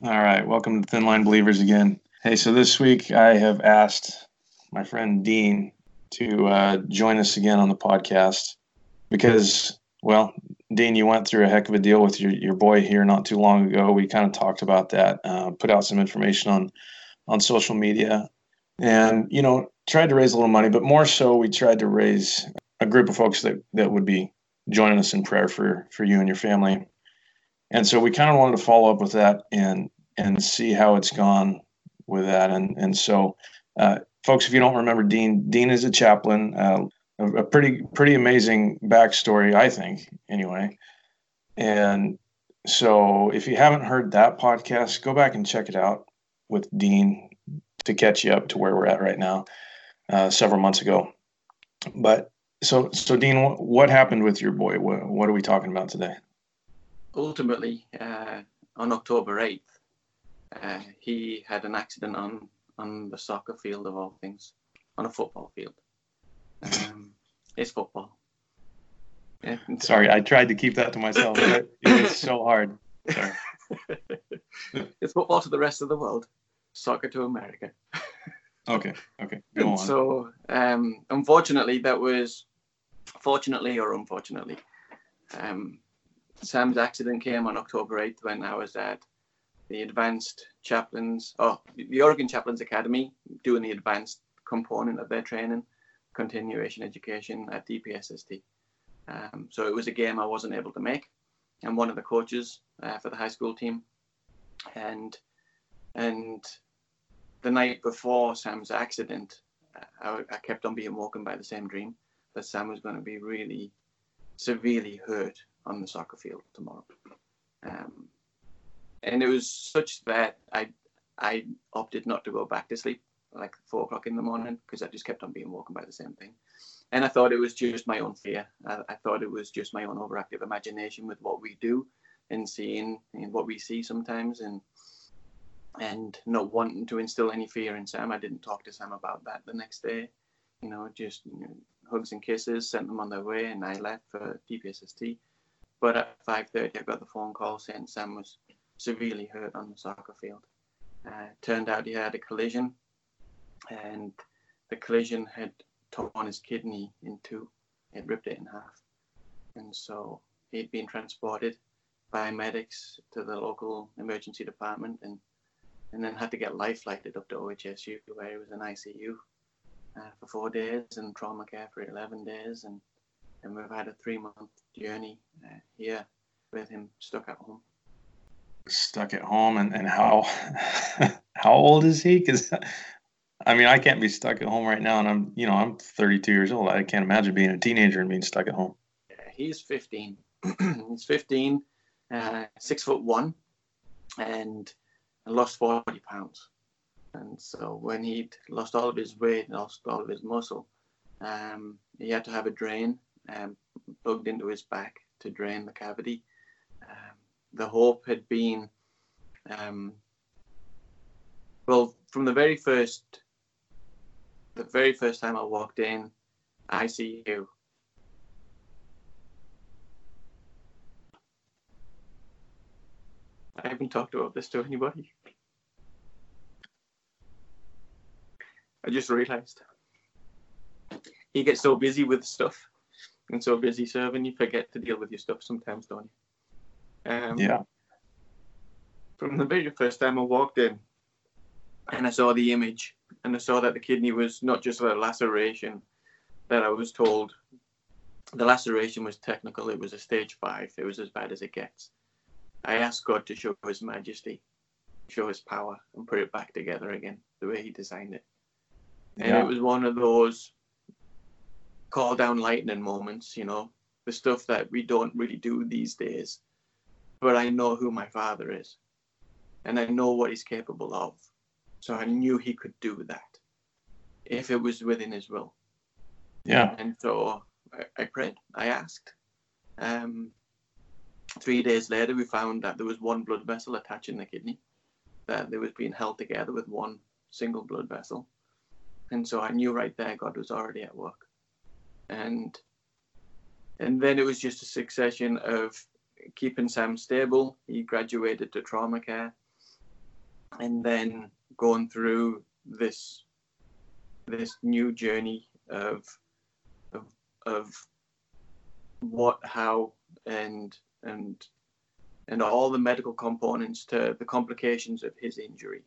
All right, welcome to Thin Line Believers again. Hey, so this week I have asked my friend Dean to join us again on the podcast because, well, Dean, you went through a heck of a deal with your boy here not too long ago. We kind of talked about that, put out some information on social media, and tried to raise a little money, but more so we tried to raise a group of folks that would be joining us in prayer for you and your family. And so we kind of wanted to follow up with that and see how it's gone with that. And so, folks, if you don't remember Dean is a chaplain, a pretty amazing backstory, I think, anyway. And so if you haven't heard that podcast, go back and check it out with Dean to catch you up to where we're at right now, several months ago. But so Dean, what happened with your boy? What are we talking about today? Ultimately, on October 8th, he had an accident on the soccer field of all things, on a football field. It's football. Sorry, I tried to keep that to myself. It was so hard. Sorry. It's football to the rest of the world, soccer to America. Okay, go on. So, unfortunately, that was, fortunately or unfortunately, Sam's accident came on October 8th when I was at the the Oregon Chaplains Academy, doing the advanced component of their training, continuation education at DPSST. So it was a game I wasn't able to make. I'm one of the coaches for the high school team. And the night before Sam's accident, I kept on being woken by the same dream that Sam was going to be really severely hurt on the soccer field tomorrow. And it was such that I opted not to go back to sleep like 4 o'clock in the morning because I just kept on being woken by the same thing. And I thought it was just my own fear. I thought it was just my own overactive imagination with what we do and seeing and what we see sometimes and not wanting to instill any fear in Sam. I didn't talk to Sam about that the next day. Just hugs and kisses, sent them on their way, and I left for DPSST. But at 5:30, I got the phone call saying Sam was severely hurt on the soccer field. Turned out he had a collision, and the collision had torn his kidney in two. It ripped it in half. And so he'd been transported by medics to the local emergency department and then had to get life flighted up to OHSU, where he was in ICU for 4 days and trauma care for 11 days. And we've had a 3-month journey here with him stuck at home. Stuck at home, and how how old is he? Because I mean, I can't be stuck at home right now, and I'm 32 years old. I can't imagine being a teenager and being stuck at home. Yeah, he's 15. He's 15, 6'1", and lost 40 pounds. And so when he'd lost all of his weight, lost all of his muscle, he had to have a drain plugged into his back to drain the cavity. The hope had been, from the very first time I walked in ICU, I haven't talked about this to anybody. I just realized you get so busy with stuff and so busy serving, you forget to deal with your stuff sometimes, don't you? Yeah. From the very first time I walked in and I saw the image and I saw that the kidney was not just a laceration that I was told. The laceration was technical. It was a stage 5. It was as bad as it gets. I asked God to show his majesty, show his power, and put it back together again the way he designed it. And it was one of those call down lightning moments, the stuff that we don't really do these days. But I know who my father is, and I know what he's capable of. So I knew he could do that if it was within his will. Yeah. And so I prayed. I asked. 3 days later, we found that there was one blood vessel attaching the kidney, that it was being held together with one single blood vessel. And so I knew right there God was already at work. And then it was just a succession of keeping Sam stable. He graduated to trauma care. and then going through this new journey of what, how, and all the medical components to the complications of his injury.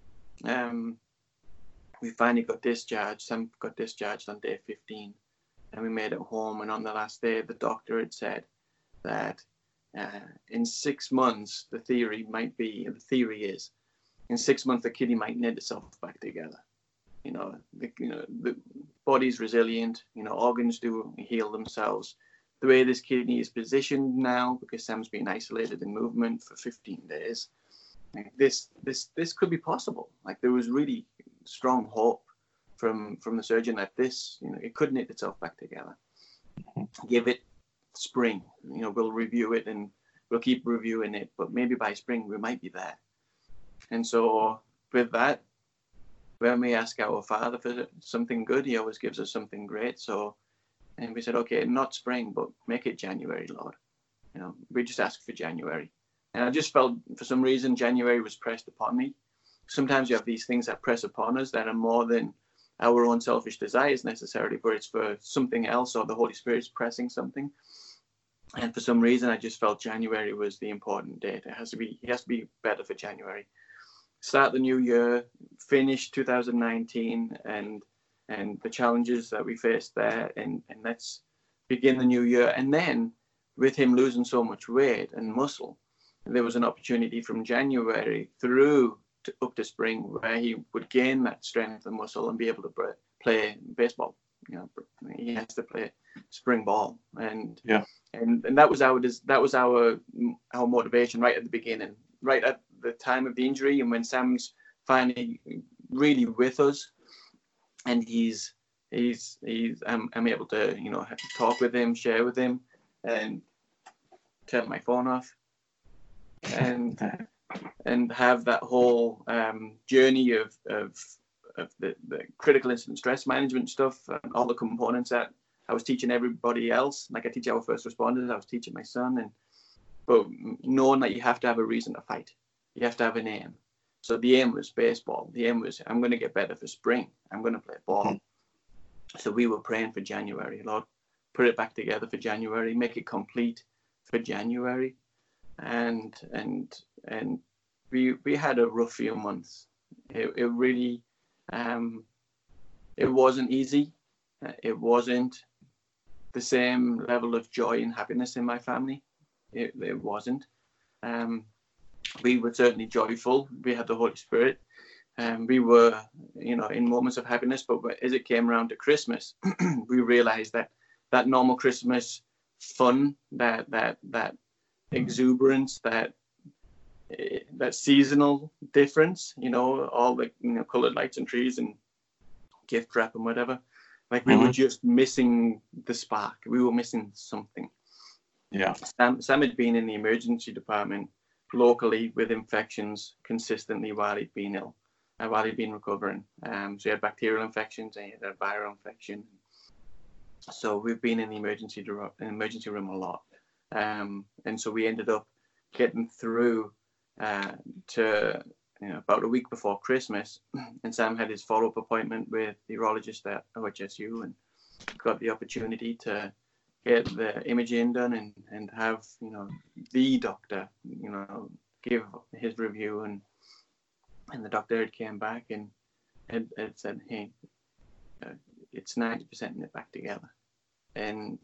We finally got discharged. Sam got discharged on day 15, and we made it home. And on the last day, the doctor had said that in 6 months, the theory is, in 6 months, the kidney might knit itself back together. The body's resilient. Organs do heal themselves. The way this kidney is positioned now, because Sam's been isolated in movement for 15 days, like this could be possible. Like, there was really strong hope from the surgeon that this, it could knit itself back together. Give it spring. We'll review it and we'll keep reviewing it, but maybe by spring we might be there. And so with that, when we ask our Father for something good, he always gives us something great. And we said, okay, not spring, but make it January, Lord. We just asked for January. And I just felt, for some reason, January was pressed upon me. Sometimes you have these things that press upon us that are more than our own selfish desires necessarily, but it's for something else, or the Holy Spirit's pressing something. And for some reason, I just felt January was the important date. It has to be better for January. Start the new year, finish 2019, and the challenges that we faced there, and let's begin the new year. And then, with him losing so much weight and muscle, there was an opportunity from January through up to spring where he would gain that strength and muscle and be able to play baseball. He has to play spring ball, and that was our motivation right at the beginning, right at the time of the injury, and when Sam's finally really with us, and I'm able to talk with him, share with him, and turn my phone off, and have that whole journey of the critical incident stress management stuff, and all the components that I was teaching everybody else. Like, I teach our first responders, I was teaching my son, but knowing that you have to have a reason to fight, you have to have an aim. So the aim was baseball. The aim was, I'm going to get better for spring. I'm going to play ball. Mm-hmm. So we were praying for January. Lord, put it back together for January, make it complete for January. And we had a rough few months. It really, it wasn't easy. It wasn't the same level of joy and happiness in my family. It wasn't. We were certainly joyful. We had the Holy Spirit. We were, in moments of happiness. But as it came around to Christmas, we realized that normal Christmas fun, that exuberance, that seasonal difference, all the colored lights and trees and gift wrap and whatever. Like, we were just missing the spark. We were missing something. Yeah. Sam had been in the emergency department locally with infections consistently while he'd been ill, while he'd been recovering. So he had bacterial infections and he had a viral infection. So we've been in the emergency room a lot. And so we ended up getting through to about a week before Christmas, and Sam had his follow-up appointment with the urologist at OHSU, and got the opportunity to get the imaging done and have the doctor give his review, and the doctor had came back and had said, hey, it's 90% knit back together, and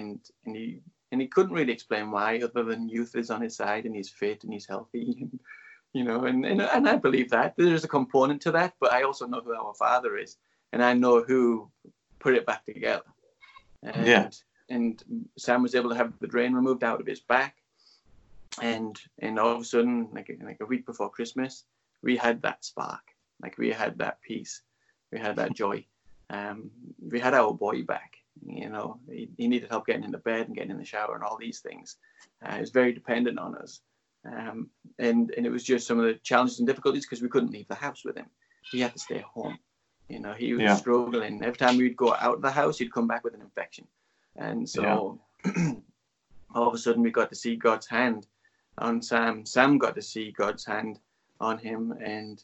he couldn't really explain why, other than youth is on his side and he's fit and he's healthy. And I believe that there's a component to that, but I also know who our Father is, and I know who put it back together. And Sam was able to have the drain removed out of his back, and all of a sudden, like a week before Christmas, we had that spark, like we had that peace, we had that joy. We had our boy back. He needed help getting into bed and getting in the shower and all these things. He was very dependent on us. And it was just some of the challenges and difficulties because we couldn't leave the house with him. He had to stay home. He was struggling. Every time we'd go out of the house, he'd come back with an infection. And so all of a sudden we got to see God's hand on Sam. Sam got to see God's hand on him, and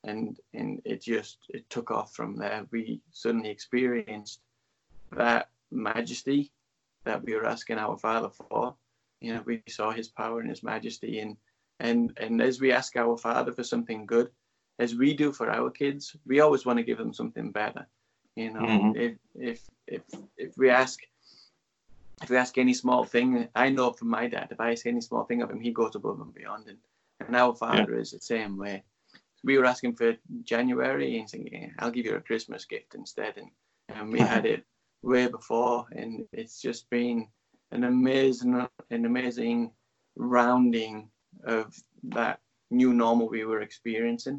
it took off from there. We suddenly experienced that majesty that we were asking our Father for. You know, we saw his power and his majesty, and as we ask our Father for something good, as we do for our kids, we always want to give them something better. You know, if we ask any small thing, I know from my dad, if I ask any small thing of him, he goes above and beyond, and our Father is the same way. We were asking for January, and saying, I'll give you a Christmas gift instead, and we had it way before, and it's just been an amazing rounding of that new normal we were experiencing.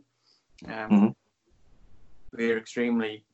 We're extremely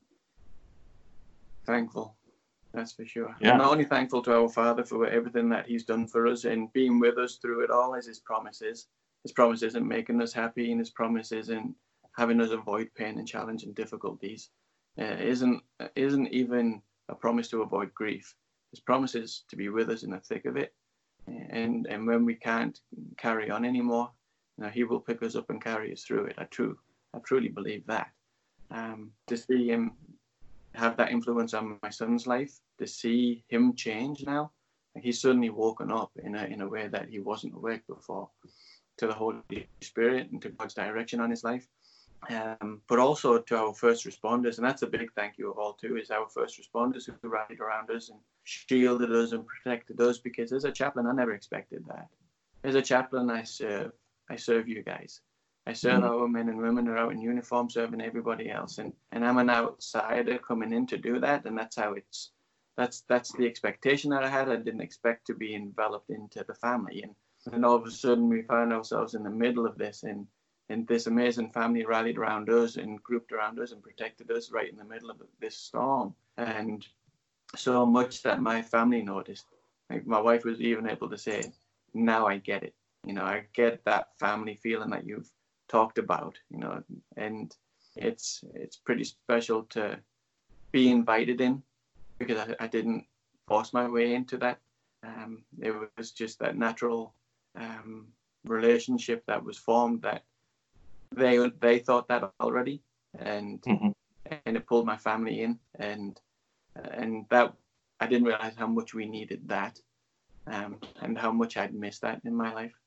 thankful, that's for sure. Yeah. I'm not only thankful to our Father for everything that he's done for us and being with us through it all, as his promises. His promise isn't making us happy, and his promise isn't having us avoid pain and challenge and difficulties. Isn't even a promise to avoid grief. His promise is to be with us in the thick of it, and when we can't carry on anymore, you know, he will pick us up and carry us through it. I truly believe that. To see him have that influence on my son's life, to see him change now, like he's suddenly woken up in a way that he wasn't awake before, to the Holy Spirit and to God's direction on his life. But also to our first responders, and that's a big thank you of all too, is our first responders who rallied around us and shielded us and protected us, because as a chaplain, I never expected that. As a chaplain, I serve you guys. I serve our men and women who are out in uniform serving everybody else, and I'm an outsider coming in to do that, and that's the expectation that I had. I didn't expect to be enveloped into the family, and all of a sudden we found ourselves in the middle of this, and this amazing family rallied around us and grouped around us and protected us right in the middle of this storm. And so much that my family noticed. Like my wife was even able to say, now I get it. You know, I get that family feeling that you've talked about, you know, and it's pretty special to be invited in, because I didn't force my way into that. It was just that natural relationship that was formed, that they thought that already, and it pulled my family in, and that I didn't realize how much we needed that, and how much I'd missed that in my life.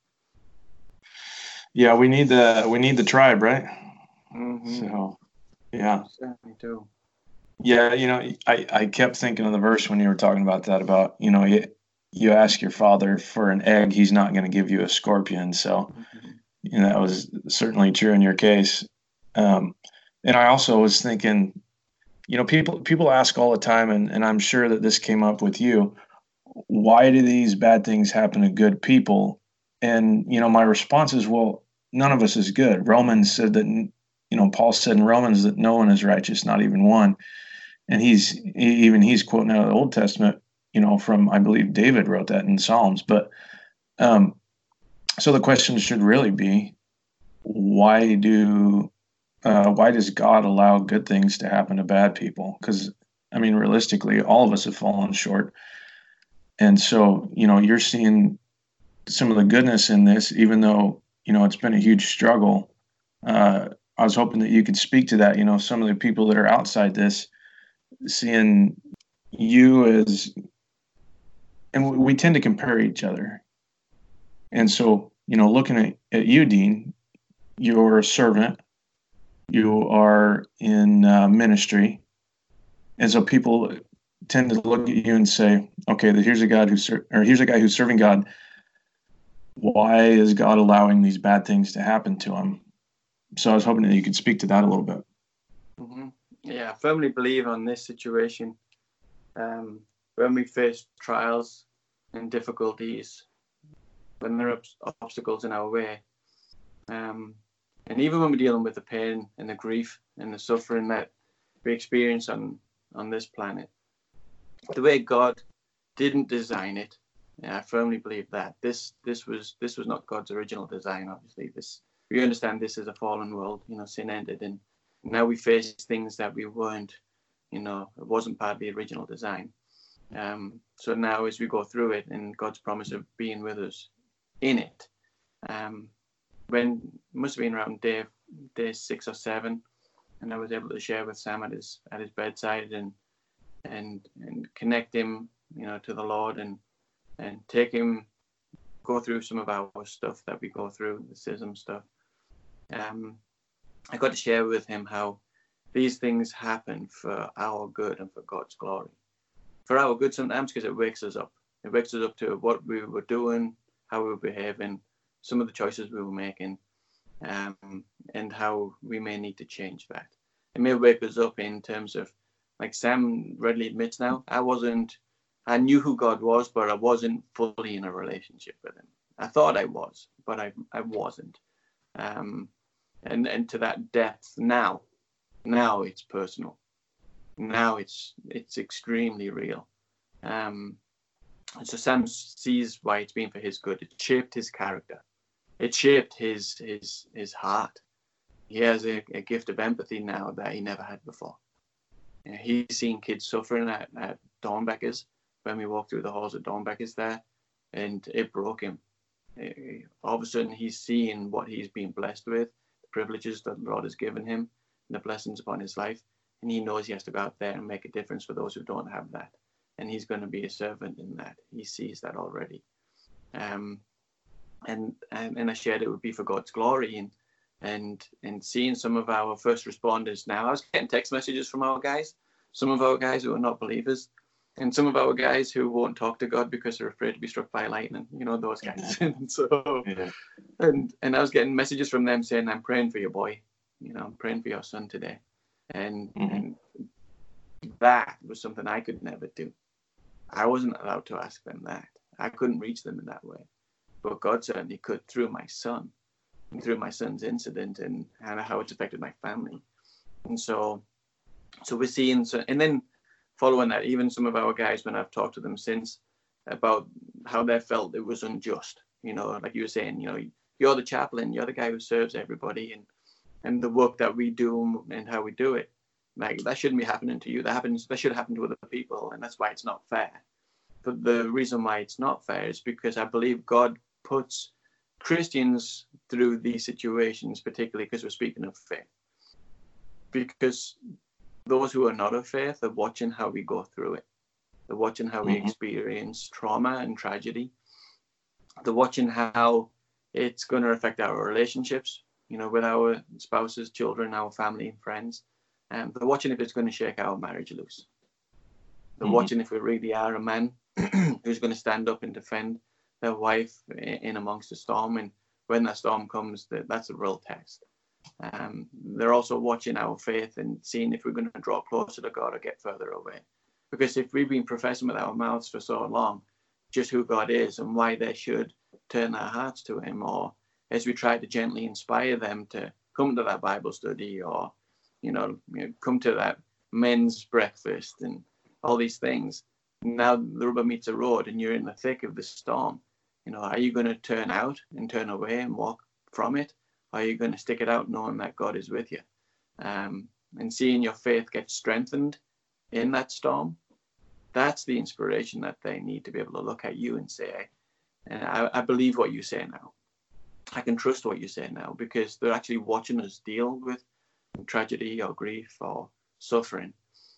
Yeah, we need the tribe, right? So, yeah. Certainly do. Yeah, you know, I kept thinking of the verse when you were talking about that, about, you know, you ask your Father for an egg, he's not going to give you a scorpion. So, you know, that was certainly true in your case. And I also was thinking, you know, people ask all the time, and I'm sure that this came up with you, why do these bad things happen to good people? And, you know, my response is, well, none of us is good. Romans said that, you know, Paul said in Romans that no one is righteous, not even one. And he's quoting out of the Old Testament, you know, from, I believe David wrote that in Psalms. But so the question should really be, why does God allow good things to happen to bad people? Because, I mean, realistically, all of us have fallen short. And so, you know, you're seeing some of the goodness in this, even though, you know, it's been a huge struggle. I was hoping that you could speak to that, you know, some of the people that are outside this, seeing you as, and we tend to compare each other. And so, you know, looking at you, Dean, you're a servant, you are in ministry. And so people tend to look at you and say, okay, here's a guy who's serving God. Why is God allowing these bad things to happen to him? So I was hoping that you could speak to that a little bit. Yeah, I firmly believe on this situation. When we face trials and difficulties, when there are obstacles in our way, and even when we're dealing with the pain and the grief and the suffering that we experience on this planet, the way God didn't design it, yeah, I firmly believe that this was not God's original design. Obviously, we understand this is a fallen world. You know, sin ended, and now we face things that we weren't. You know, it wasn't part of the original design. So now, as we go through it, and God's promise of being with us in it, must have been around day 6 or 7, and I was able to share with Sam at his bedside and connect him, to the Lord, and take him, go through some of our stuff that we go through, the schism stuff. I got to share with him how these things happen for our good and for God's glory. For our good sometimes, because it wakes us up. It wakes us up to what we were doing, how we were behaving, some of the choices we were making, and how we may need to change that. It may wake us up in terms of, like Sam readily admits now, I knew who God was, but I wasn't fully in a relationship with him. I thought I was, but I wasn't. And to that depth now it's personal. Now it's extremely real. So Sam sees why it's been for his good. It shaped his character. It shaped his heart. He has a gift of empathy now that he never had before. He's seen kids suffering at Dornbeckers when we walked through the halls at Dornbeckers there, and it broke him. All of a sudden, he's seeing what he's been blessed with, the privileges that the Lord has given him, and the blessings upon his life, and he knows he has to go out there and make a difference for those who don't have that, and he's going to be a servant in that. He sees that already, and I shared it would be for God's glory, and seeing some of our first responders now. I was getting text messages from our guys, some of our guys who are not believers, and some of our guys who won't talk to God because they're afraid to be struck by lightning, those guys. And so, and I was getting messages from them saying, I'm praying for your boy, I'm praying for your son today. And that was something I could never do. I wasn't allowed to ask them that. I couldn't reach them in that way. But God certainly could through my son, and through my son's incident and how it's affected my family. And so we're seeing, and then following that, even some of our guys, when I've talked to them since about how they felt it was unjust, like you were saying, you're the chaplain, you're the guy who serves everybody, and the work that we do and how we do it, like that shouldn't be happening to you. That should happen to other people, and that's why it's not fair. But the reason why it's not fair is because I believe God puts Christians through these situations, particularly because we're speaking of faith. Because those who are not of faith are watching how we go through it. They're watching how we experience trauma and tragedy. They're watching how it's going to affect our relationships, with our spouses, children, our family and friends. They're watching if it's going to shake our marriage loose. They're watching if we really are a man who's going to stand up and defend their wife in amongst the storm. And when that storm comes, that's a real test. They're also watching our faith and seeing if we're going to draw closer to God or get further away. Because if we've been professing with our mouths for so long just who God is and why they should turn their hearts to him, or as we try to gently inspire them to come to that Bible study, or come to that men's breakfast and all these things, now the rubber meets the road and you're in the thick of the storm. Are you going to turn out and turn away and walk from it? Are you going to stick it out knowing that God is with you? And seeing your faith get strengthened in that storm, that's the inspiration that they need to be able to look at you and say, and I believe what you say now. I can trust what you say now, because they're actually watching us deal with tragedy or grief or suffering.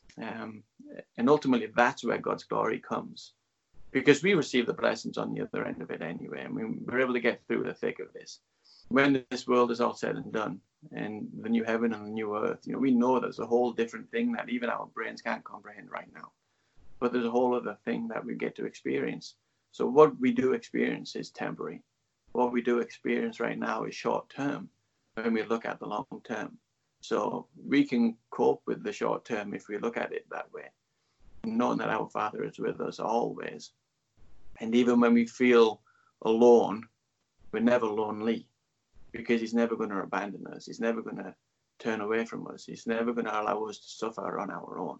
And ultimately, that's where God's glory comes, because we receive the blessings on the other end of it anyway. I mean, we're able to get through the thick of this. When this world is all said and done, and the new heaven and the new earth, we know there's a whole different thing that even our brains can't comprehend right now. But there's a whole other thing that we get to experience. So what we do experience is temporary. What we do experience right now is short term when we look at the long term. So we can cope with the short term if we look at it that way, knowing that our Father is with us always. And even when we feel alone, we're never lonely, because he's never going to abandon us. He's never going to turn away from us. He's never going to allow us to suffer on our own.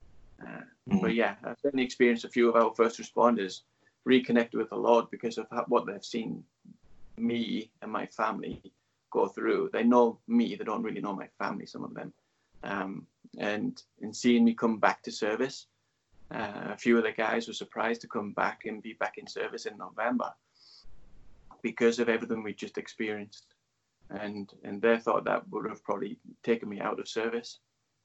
But yeah, I've certainly experienced a few of our first responders reconnect with the Lord because of what they've seen me and my family go through. They know me, they don't really know my family, some of them. And seeing me come back to service, a few of the guys were surprised to come back and be back in service in November because of everything we just experienced. and they thought that would have probably taken me out of service.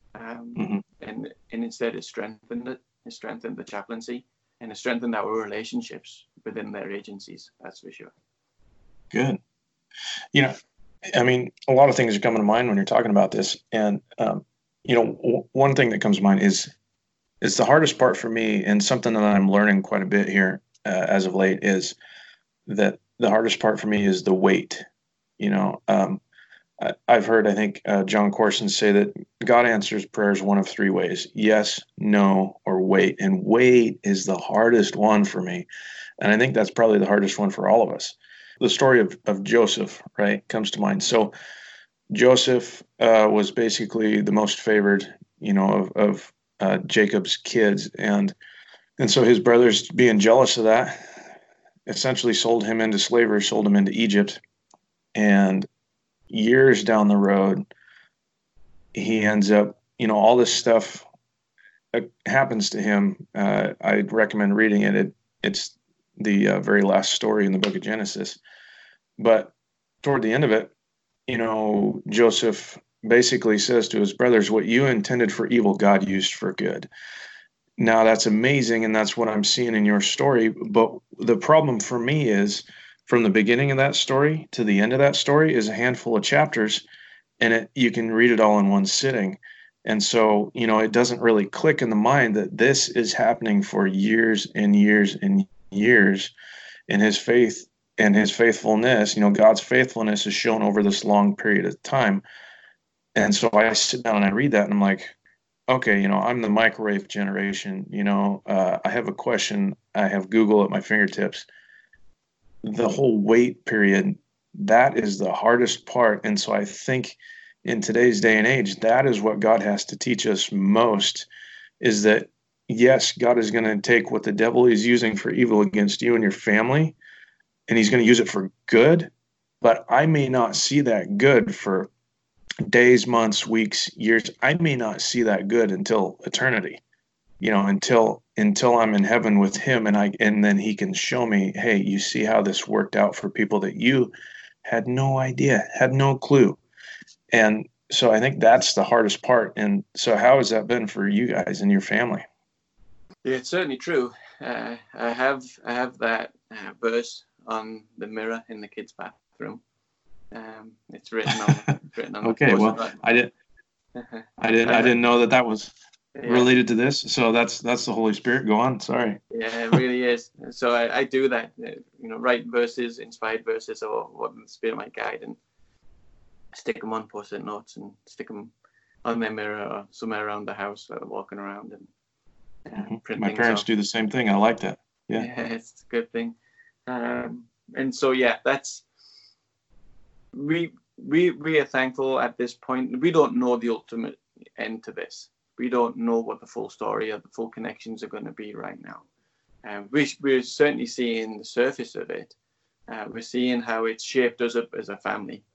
And instead it strengthened it. It strengthened the chaplaincy, and it strengthened our relationships within their agencies. That's for sure. Good. You know, I mean, a lot of things are coming to mind when you're talking about this, and you know, one thing that comes to mind is the hardest part for me, and something that I'm learning quite a bit here as of late, is that the hardest part for me is the wait. You know, I've heard, I think, John Corson say that God answers prayers one of three ways: yes, no, or wait. And wait is the hardest one for me. And I think that's probably the hardest one for all of us. The story of Joseph, right, comes to mind. So Joseph was basically the most favored, you know, of Jacob's kids. And so his brothers, being jealous of that, essentially sold him into slavery, sold him into Egypt. And years down the road, he ends up, you know, all this stuff happens to him. I'd recommend reading it. It's the very last story in the book of Genesis. But toward the end of it, you know, Joseph basically says to his brothers, what you intended for evil, God used for good. Now, that's amazing, and that's what I'm seeing in your story. But the problem for me is, from the beginning of that story to the end of that story is a handful of chapters, and you can read it all in one sitting. And so, you know, it doesn't really click in the mind that this is happening for years and years and years. And his faith and his faithfulness, you know, God's faithfulness is shown over this long period of time. And so I sit down and I read that, and I'm like, okay, you know, I'm the microwave generation. You know, I have a question. I have Google at my fingertips. The whole wait period, that is the hardest part. And so I think in today's day and age, that is what God has to teach us most, is that, yes, God is going to take what the devil is using for evil against you and your family, and he's going to use it for good. But I may not see that good for days, months, weeks, years. I may not see that good until eternity, you know, until I'm in heaven with him, and then he can show me, hey, you see how this worked out for people that you had no idea, had no clue. And so I think that's the hardest part. And so how has that been for you guys and your family? Yeah, it's certainly true. I have that verse on the mirror in the kids' bathroom. It's written on okay, well, I didn't know that was related to this. So that's the Holy Spirit. Go on. Sorry. Yeah, it really is. So I do that, you know, write verses, inspired verses, or what the Spirit might guide, and stick them on post-it notes and stick them on their mirror or somewhere around the house while walking around, and print my parents do the same thing. I like that. Yeah, it's a good thing. And so, yeah, that's, we are thankful at this point. We don't know the ultimate end to this. We don't know what the full story or the full connections are going to be right now. We're certainly seeing the surface of it. We're seeing how it's shaped us up as a family.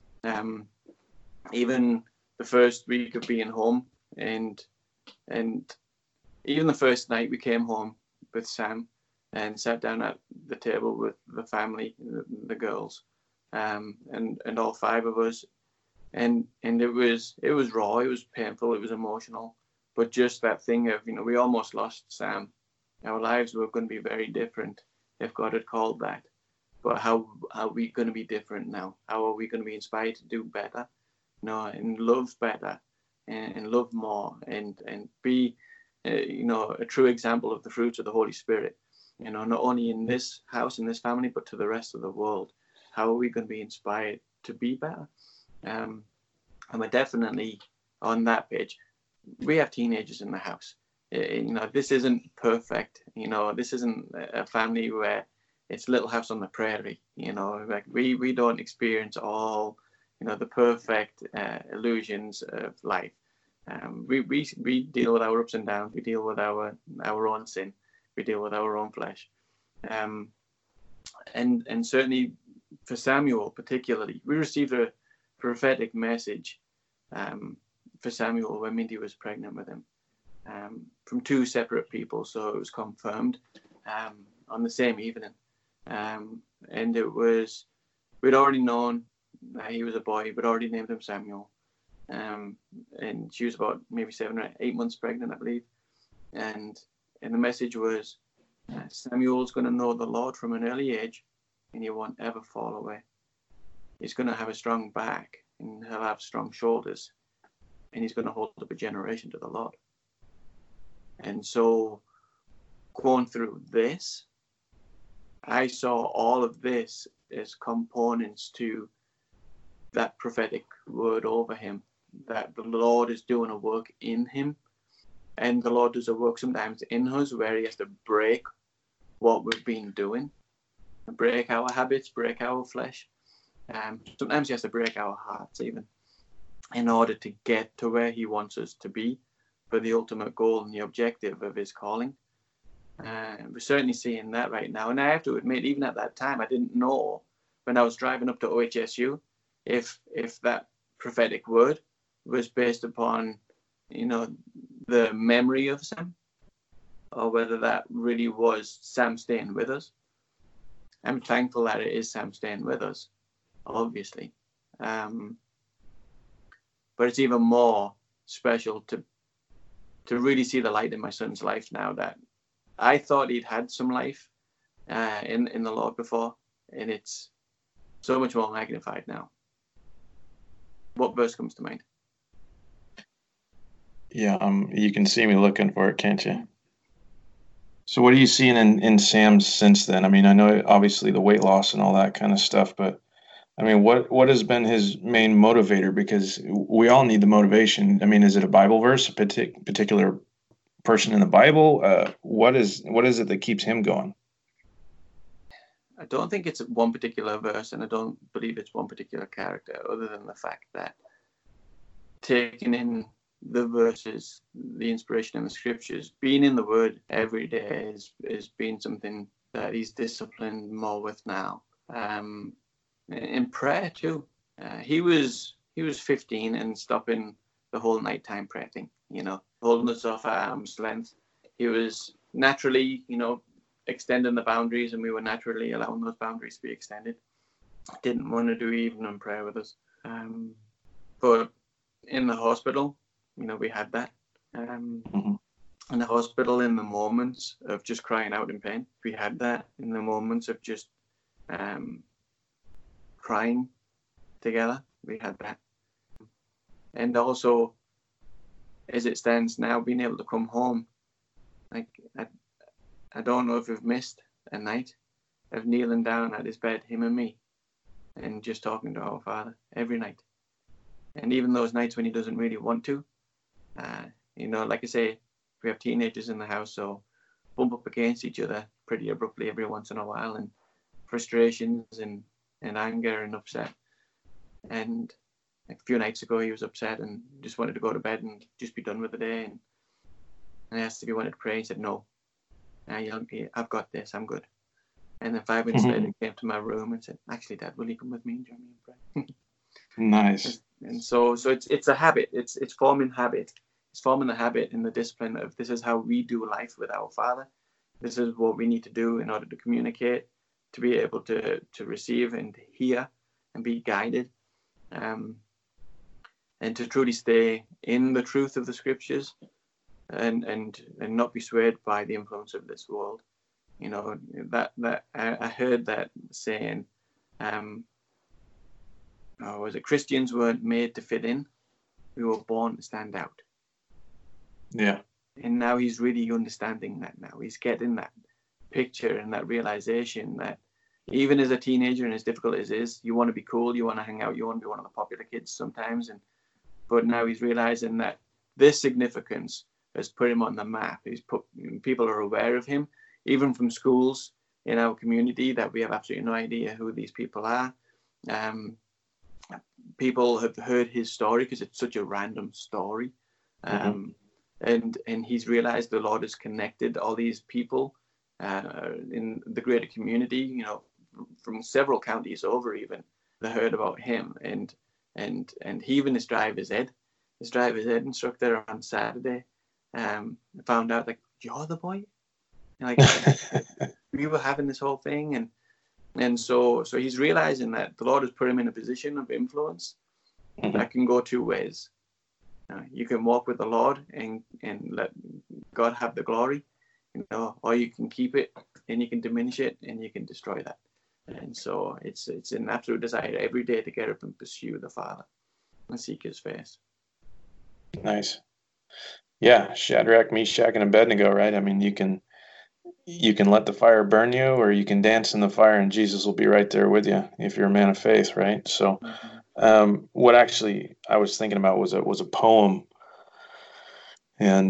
Even the first week of being home, and even the first night we came home with Sam and sat down at the table with the family, the girls, and all five of us, and it was raw, it was painful, it was emotional, but just that thing of, you know, we almost lost Sam. Our lives were going to be very different if God had called that. But how are we going to be different now? How are we going to be inspired to do better, you know, and love better, and love more, and be, you know, a true example of the fruits of the Holy Spirit, you know, not only in this house, in this family, but to the rest of the world. How are we going to be inspired to be better? And we're definitely on that page. We have teenagers in the house. You know, this isn't perfect. You know, this isn't a family where it's Little House on the Prairie. You know, like we don't experience all, you know, the perfect illusions of life. We deal with our ups and downs. We deal with our own sin. We deal with our own flesh. And certainly for Samuel particularly, we received a prophetic message for Samuel when Mindy was pregnant with him, from two separate people. So it was confirmed on the same evening. And it was, we'd already known he was a boy, but already named him Samuel. And she was about maybe 7 or 8 months pregnant, I believe. And the message was, Samuel's going to know the Lord from an early age, and he won't ever fall away. He's going to have a strong back, and he'll have strong shoulders, and he's going to hold up a generation to the Lord. And so, going through this, I saw all of this as components to that prophetic word over him, that the Lord is doing a work in him. And the Lord does a work sometimes in us where he has to break what we've been doing, break our habits, break our flesh. Sometimes he has to break our hearts even in order to get to where he wants us to be for the ultimate goal and the objective of his calling. We're certainly seeing that right now. And I have to admit, even at that time, I didn't know when I was driving up to OHSU if that prophetic word was based upon, the memory of Sam, or whether that really was Sam staying with us. I'm thankful that it is Sam staying with us, obviously. But it's even more special to really see the light in my son's life now, that I thought he'd had some life in the Lord before, and it's so much more magnified now. What verse comes to mind? Yeah, you can see me looking for it, can't you? So what are you seeing in Sam since then? I mean, I know obviously the weight loss and all that kind of stuff, but I mean, what has been his main motivator? Because we all need the motivation. I mean, is it a Bible verse, a particular person in the Bible? What is it that keeps him going? I don't think it's one particular verse, and I don't believe it's one particular character, other than the fact that taking in the verses, the inspiration in the scriptures, being in the Word every day is been something that he's disciplined more with now. In prayer too. He was 15 and stopping the whole nighttime prayer thing, holding us off at arm's length. He was naturally, extending the boundaries, and we were naturally allowing those boundaries to be extended. Didn't want to do evening prayer with us. But in the hospital, we had that. In the hospital, in the moments of just crying out in pain, we had that. In the moments of just crying together, we had that. And also, as it stands now, being able to come home, like I don't know if we've missed a night of kneeling down at his bed, him and me, and just talking to our Father every night. And even those nights when he doesn't really want to, like I say, we have teenagers in the house, so bump up against each other pretty abruptly every once in a while, and frustrations and anger and upset. And a few nights ago, he was upset and just wanted to go to bed and just be done with the day. And I asked if he wanted to pray. He said, no. I've got this. I'm good. And then 5 minutes later, he came to my room and said, actually, Dad, will you come with me and join me in prayer? Nice. And so it's a habit. It's forming habit. It's forming the habit and the discipline of this is how we do life with our Father. This is what we need to do in order to communicate, to be able to receive and hear and be guided, and to truly stay in the truth of the scriptures and not be swayed by the influence of this world. That I heard that saying, was it Christians weren't made to fit in, we were born to stand out. Yeah. And now he's really understanding that now. He's getting that picture and that realization that even as a teenager, and as difficult as it is, you want to be cool, you want to hang out, you want to be one of the popular kids sometimes. But now he's realizing that this significance has put him on the map. People are aware of him, even from schools in our community, that we have absolutely no idea who these people are. People have heard his story because it's such a random story. And he's realized the Lord has connected all these people in the greater community, from several counties over even, they heard about him. And he even his driver's ed instructor on Saturday found out, like, you're the boy? And, like, we were having this whole thing, And so he's realizing that the Lord has put him in a position of influence that can go two ways. You can walk with the Lord and let God have the glory, or you can keep it and you can diminish it and you can destroy that. And so it's an absolute desire every day to get up and pursue the Father and seek his face. Nice. Yeah, Shadrach, Meshach, and Abednego, right? I mean, you can let the fire burn you, or you can dance in the fire, and Jesus will be right there with you if you're a man of faith, right? So, what actually I was thinking about was a poem, and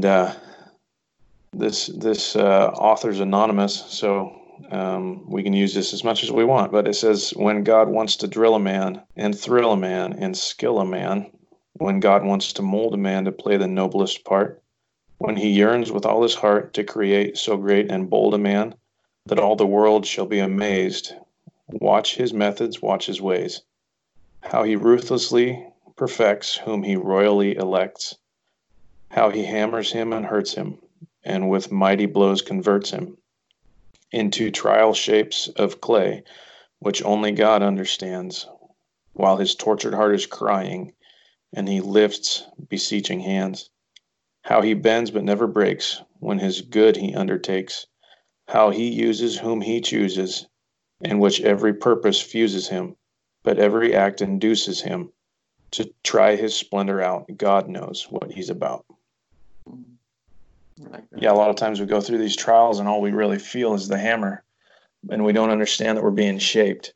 this author's anonymous, so we can use this as much as we want. But it says, "When God wants to drill a man and thrill a man and skill a man, when God wants to mold a man to play the noblest part, when he yearns with all his heart to create so great and bold a man that all the world shall be amazed, watch his methods, watch his ways, how he ruthlessly perfects whom he royally elects, how he hammers him and hurts him, and with mighty blows converts him into trial shapes of clay, which only God understands, while his tortured heart is crying, and he lifts beseeching hands. How he bends but never breaks when his good he undertakes, how he uses whom he chooses, in which every purpose fuses him, but every act induces him to try his splendor out. God knows what he's about." Yeah, a lot of times we go through these trials and all we really feel is the hammer, and we don't understand that we're being shaped.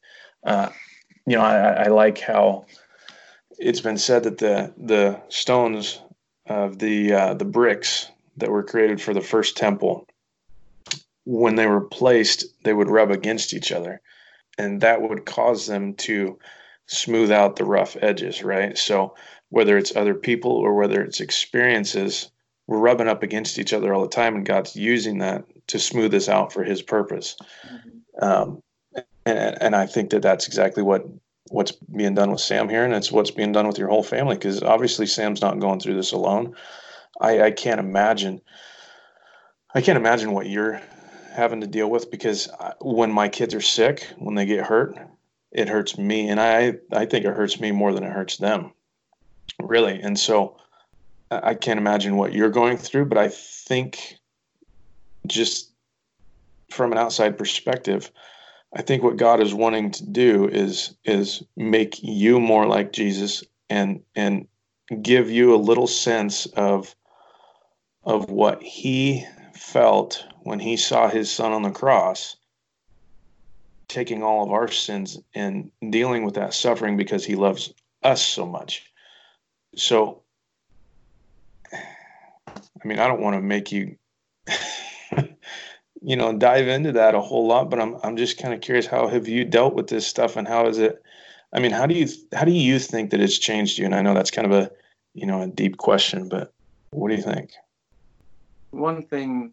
I like how it's been said that the stones of the bricks that were created for the first temple, when they were placed, they would rub against each other, and that would cause them to smooth out the rough edges, right? So whether it's other people or whether it's experiences, we're rubbing up against each other all the time, and God's using that to smooth us out for his purpose. And I think that that's exactly what's being done with Sam here, and it's what's being done with your whole family, because obviously Sam's not going through this alone. I can't imagine what you're having to deal with, because when my kids are sick, when they get hurt, it hurts me, and I think it hurts me more than it hurts them, really. And so I can't imagine what you're going through, but I think, just from an outside perspective, I think what God is wanting to do is make you more like Jesus, and give you a little sense of what he felt when he saw his son on the cross, taking all of our sins and dealing with that suffering because he loves us so much. So, I mean, I don't want to make you dive into that a whole lot, but I'm just kind of curious, how have you dealt with this stuff, and how is it, I mean, how do you think that it's changed you? And I know that's kind of a deep question, but what do you think? One thing,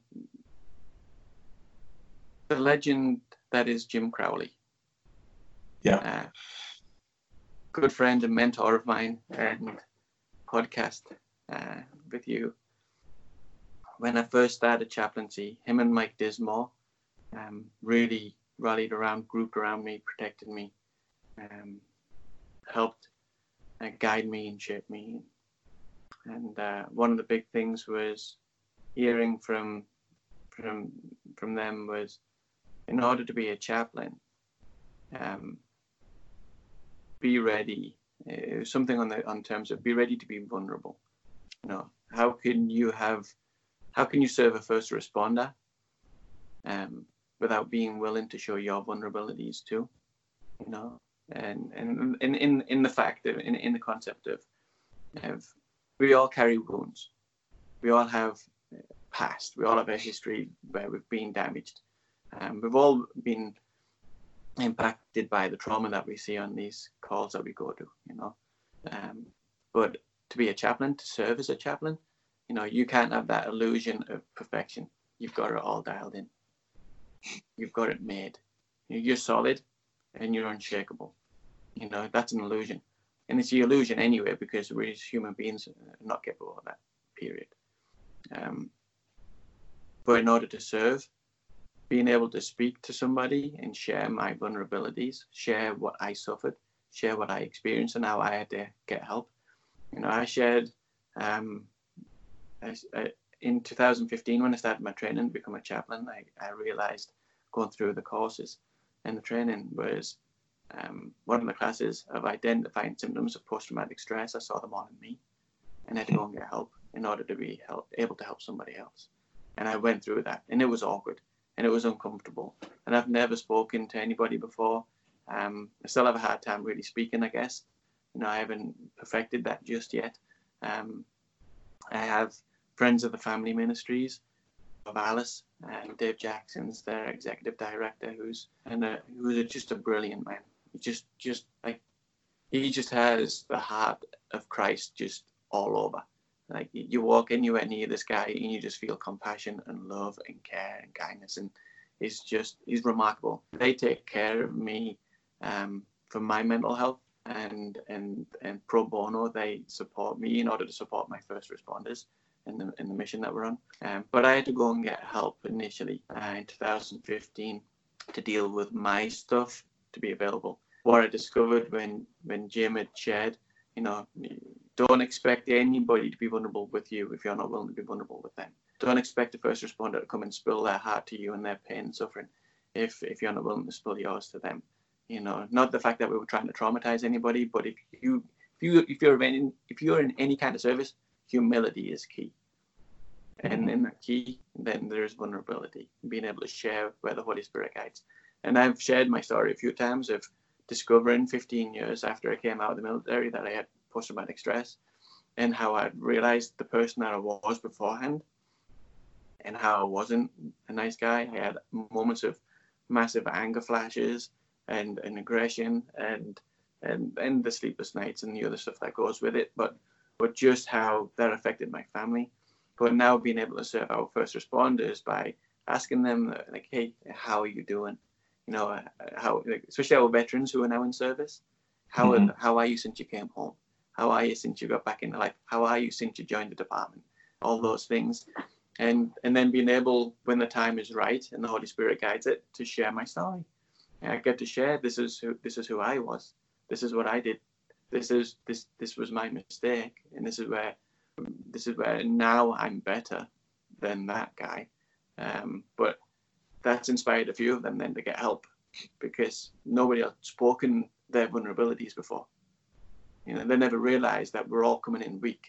the legend that is Jim Crowley. Yeah. Good friend and mentor of mine, and podcast with you. When I first started chaplaincy, him and Mike Dismore really rallied around, grouped around me, protected me, helped guide me and shape me. And one of the big things was hearing from them was, in order to be a chaplain, be ready. It was something on terms of be ready to be vulnerable. How can you serve a first responder without being willing to show your vulnerabilities too? And in the fact of, in the concept of we all carry wounds. We all have past. We all have a history where we've been damaged. We've all been impacted by the trauma that we see on these calls that we go to, but to be a chaplain, to serve as a chaplain, you can't have that illusion of perfection. You've got it all dialed in. You've got it made. You're solid and you're unshakable. That's an illusion. And it's the illusion anyway, because we as human beings are not capable of that, period. But in order to serve, being able to speak to somebody and share my vulnerabilities, share what I suffered, share what I experienced and how I had to get help. I shared in 2015 when I started my training to become a chaplain, I realized going through the courses and the training was one of the classes of identifying symptoms of post-traumatic stress. I saw them all in me and I had to go and get help in order to be able to help somebody else. And I went through that, and it was awkward and it was uncomfortable. And I've never spoken to anybody before. I still have a hard time really speaking, I guess. I haven't perfected that just yet. I have friends of the family ministries of Alice, and Dave Jackson's their executive director, who's just a brilliant man. He just has the heart of Christ just all over. Like, you walk anywhere near this guy and you just feel compassion and love and care and kindness, and he's remarkable. They take care of me for my mental health, and pro bono they support me in order to support my first responders in the mission that we're on. But I had to go and get help initially in 2015 to deal with my stuff to be available. What I discovered when Jim had shared, don't expect anybody to be vulnerable with you if you're not willing to be vulnerable with them. Don't expect a first responder to come and spill their heart to you and their pain and suffering if you're not willing to spill yours to them. Not the fact that we were trying to traumatize anybody, but if you're in any kind of service, humility is key. And in that key, then there's vulnerability, being able to share where the Holy Spirit guides. And I've shared my story a few times of discovering 15 years after I came out of the military that I had post-traumatic stress, and how I realized the person that I was beforehand and how I wasn't a nice guy. I had moments of massive anger flashes and aggression and the sleepless nights and the other stuff that goes with it, but just how that affected my family. But now being able to serve our first responders by asking them, like, hey, how are you doing? How, especially our veterans who are now in service, how are you since you came home? How are you since you got back into life? How are you since you joined the department? All those things. And then being able, when the time is right and the Holy Spirit guides it, to share my story. And I get to share, this is who I was. This is what I did. This was my mistake. And this is where now I'm better than that guy. But that's inspired a few of them then to get help, because nobody else spoken their vulnerabilities before. They never realized that we're all coming in weak.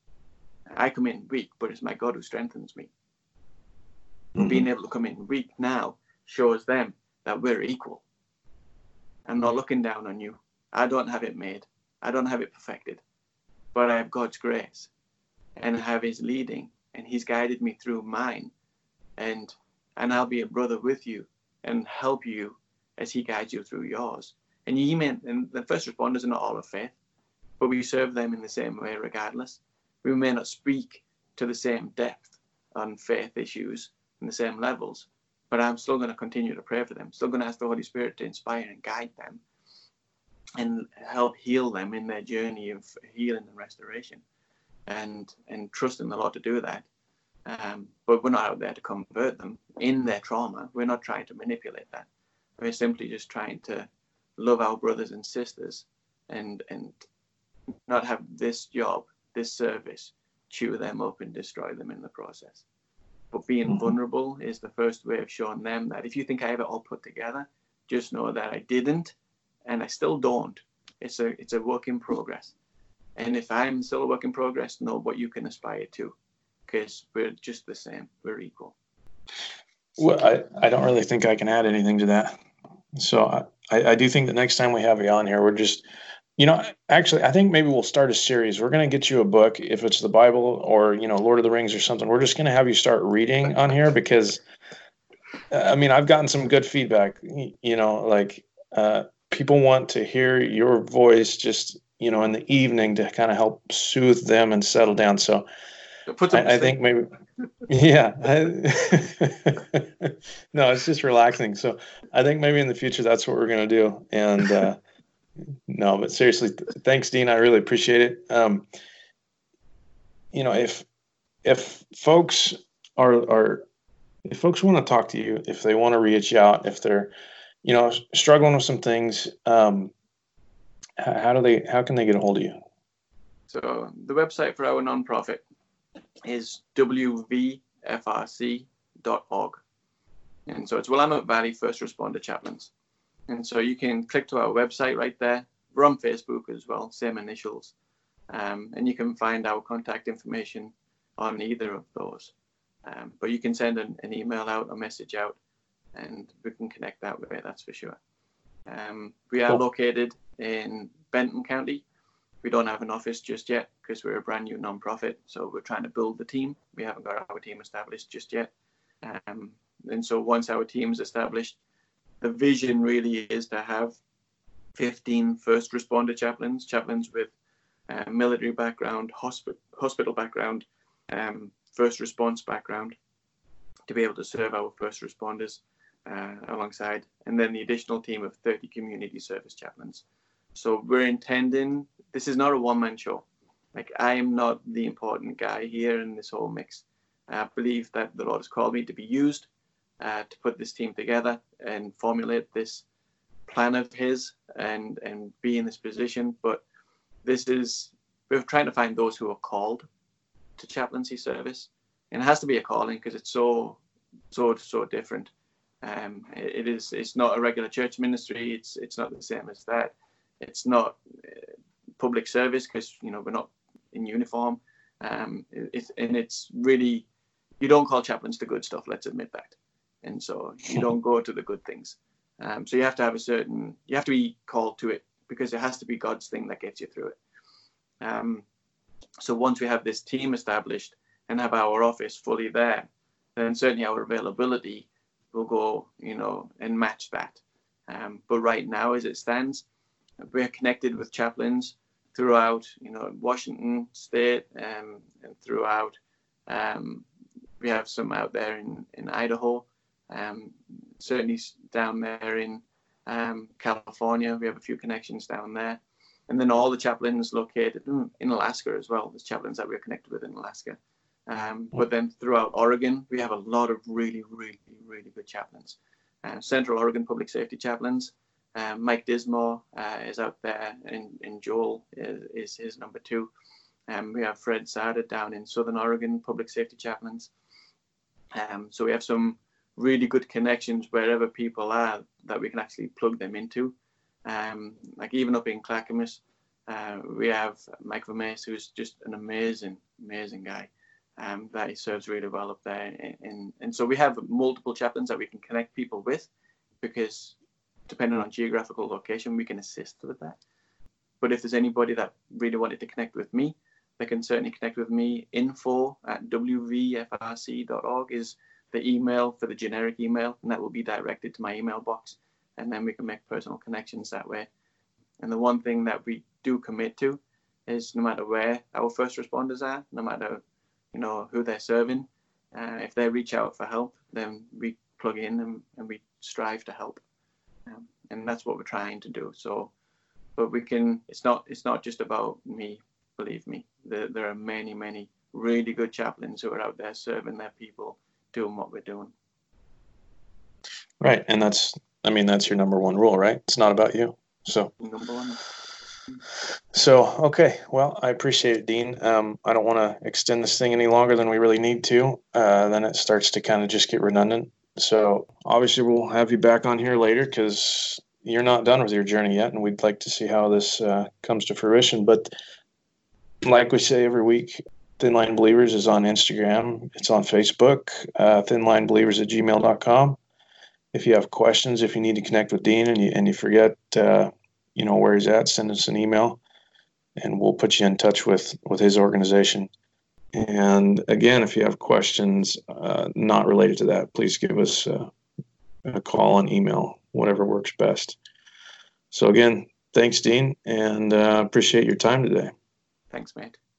I come in weak, but it's my God who strengthens me. Mm-hmm. Being able to come in weak now shows them that we're equal. I'm not looking down on you. I don't have it made. I don't have it perfected. But I have God's grace and I have his leading, and he's guided me through mine. And I'll be a brother with you and help you as he guides you through yours. And the first responders are not all of faith, but we serve them in the same way regardless. We may not speak to the same depth on faith issues in the same levels, but I'm still going to continue to pray for them, still going to ask the Holy Spirit to inspire and guide them and help heal them in their journey of healing and restoration, and trust in the Lord to do that. But we're not out there to convert them in their trauma. We're not trying to manipulate that. We're simply just trying to love our brothers and sisters and not have this job, this service, chew them up and destroy them in the process. But being vulnerable is the first way of showing them that if you think I have it all put together, just know that I didn't, and I still don't. It's a work in progress. And if I'm still a work in progress, know what you can aspire to, because we're just the same. We're equal. Well, I don't really think I can add anything to that. So I do think the next time we have you on here, we're just, actually, I think maybe we'll start a series. We're going to get you a book, if it's the Bible or, Lord of the Rings or something. We're just going to have you start reading on here, because, I've gotten some good feedback, people want to hear your voice just, in the evening to kind of help soothe them and settle down. So I think maybe, yeah, no, it's just relaxing. So I think maybe in the future, that's what we're going to do. And, no, but seriously, thanks, Dean. I really appreciate it. If folks are if folks want to talk to you, if they want to reach out, if they're, struggling with some things, how can they get a hold of you? So the website for our nonprofit is wvfrc.org. And so it's Willamette Valley First Responder Chaplains. And so you can click to our website right there. We're on Facebook as well, same initials. And you can find our contact information on either of those. But you can send an email out, a message out, and we can connect that way, that's for sure. We are located in Benton County. We don't have an office just yet because we're a brand new nonprofit. So we're trying to build the team. We haven't got our team established just yet. And so once our team is established, the vision really is to have 15 first responder chaplains with military background, hospital background, first response background, to be able to serve our first responders alongside, and then the additional team of 30 community service chaplains. So we're intending, this is not a one-man show. Like, I am not the important guy here in this whole mix. I believe that the Lord has called me to be used to put this team together and formulate this plan of his and be in this position. But we're trying to find those who are called to chaplaincy service. And it has to be a calling because it's so different. It's not a regular church ministry. It's not the same as that. It's not public service because we're not in uniform. It's really, you don't call chaplains to good stuff. Let's admit that. And so you don't go to the good things. So you have to have you have to be called to it because it has to be God's thing that gets you through it. So once we have this team established and have our office fully there, then certainly our availability will go, and match that. But right now, as it stands, we're connected with chaplains throughout, Washington State and throughout. We have some out there in Idaho, certainly down there in California. We have a few connections down there. And then all the chaplains located in Alaska as well. There's chaplains that we're connected with in Alaska. But then throughout Oregon, we have a lot of really, really, really good chaplains. Central Oregon Public Safety Chaplains. Mike Dismore is out there, and Joel is his number 2. We have Fred Sada down in Southern Oregon Public Safety Chaplains. So we have some really good connections wherever people are that we can actually plug them into. Like even up in Clackamas, we have Mike Vermees, who's just an amazing guy. That he serves really well up there. And so we have multiple chaplains that we can connect people with, because depending on geographical location, we can assist with that. But if there's anybody that really wanted to connect with me, they can certainly connect with me. info@wvfrc.org is the email for the generic email, and that will be directed to my email box. And then we can make personal connections that way. And the one thing that we do commit to is no matter where our first responders are, no matter who they're serving, if they reach out for help, then we plug in and we strive to help. And that's what we're trying to do. So, but it's not just about me, believe me. There are many really good chaplains who are out there serving their people, doing what we're doing. Right. And that's your number one rule, right? It's not about you. So number one. So, okay. Well, I appreciate it, Dean. I don't want to extend this thing any longer than we really need to. Then it starts to kind of just get redundant. So obviously we'll have you back on here later because you're not done with your journey yet, and we'd like to see how this comes to fruition. But like we say every week, Thin Line Believers is on Instagram. It's on Facebook, thinlinebelievers@gmail.com. If you have questions, if you need to connect with Dean and you forget where he's at, send us an email and we'll put you in touch with his organization. And again, if you have questions not related to that, please give us a call on email, whatever works best. So again, thanks, Dean, and appreciate your time today. Thanks, mate.